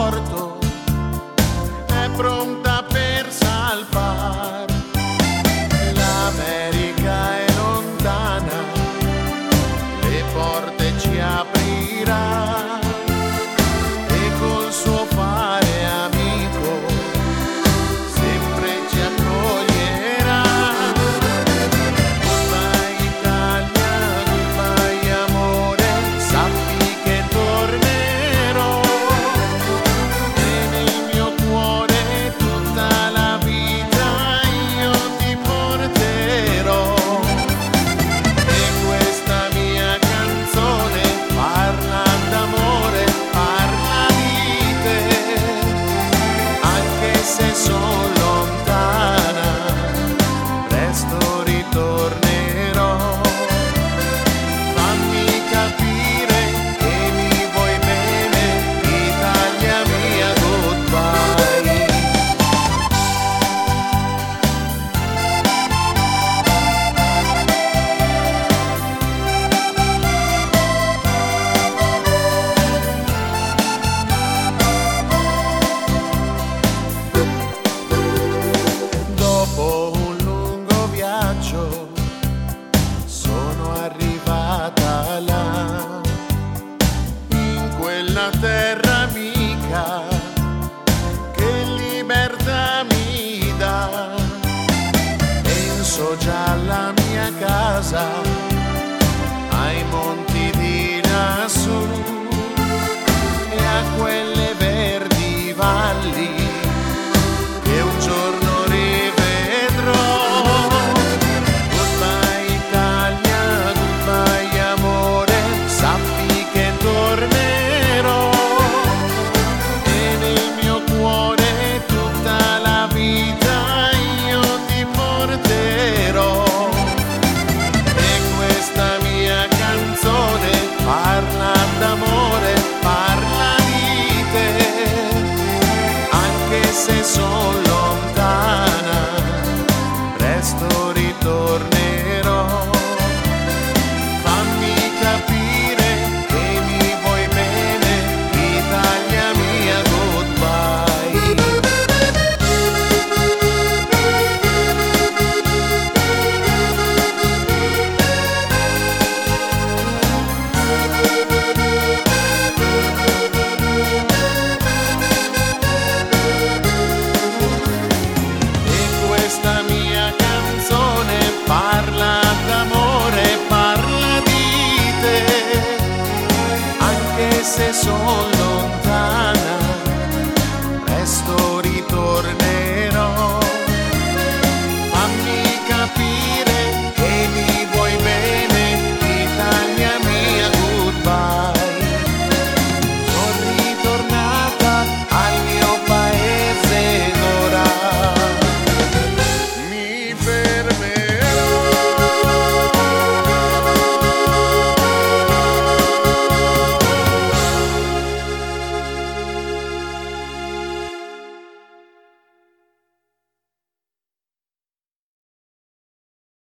porto è pronta per salvar. L'America è lontana, le porte ci aprirà e col suo fare amico sempre ci accoglierà. Goodbye Italia, goodbye amore, sappi che tornerò e nel mio cuore tutta la vita io ti porterò. E questa mia canzone parla d'amore, parla di te, anche se sono lontana, presto ritornerò. Fammi capire che mi vuoi bene, Italia mia, goodbye. Dopo un lungo viaggio sono arrivata là, in quella terra amica che libertà mi dà. Penso già alla mia casa